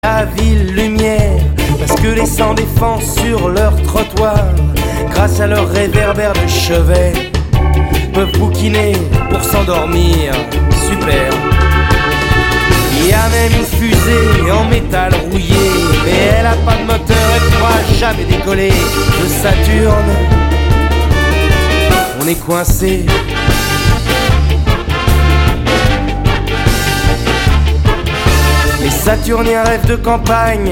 La ville lumière, parce que les sans défense sur leur trottoir, grâce à leur réverbère de chevet, peuvent bouquiner pour s'endormir. Super. Il y a même une fusée en métal rouillé, mais elle a pas de moteur, elle pourra jamais décoller de Saturne. On est coincé. Les Saturniens rêvent de campagne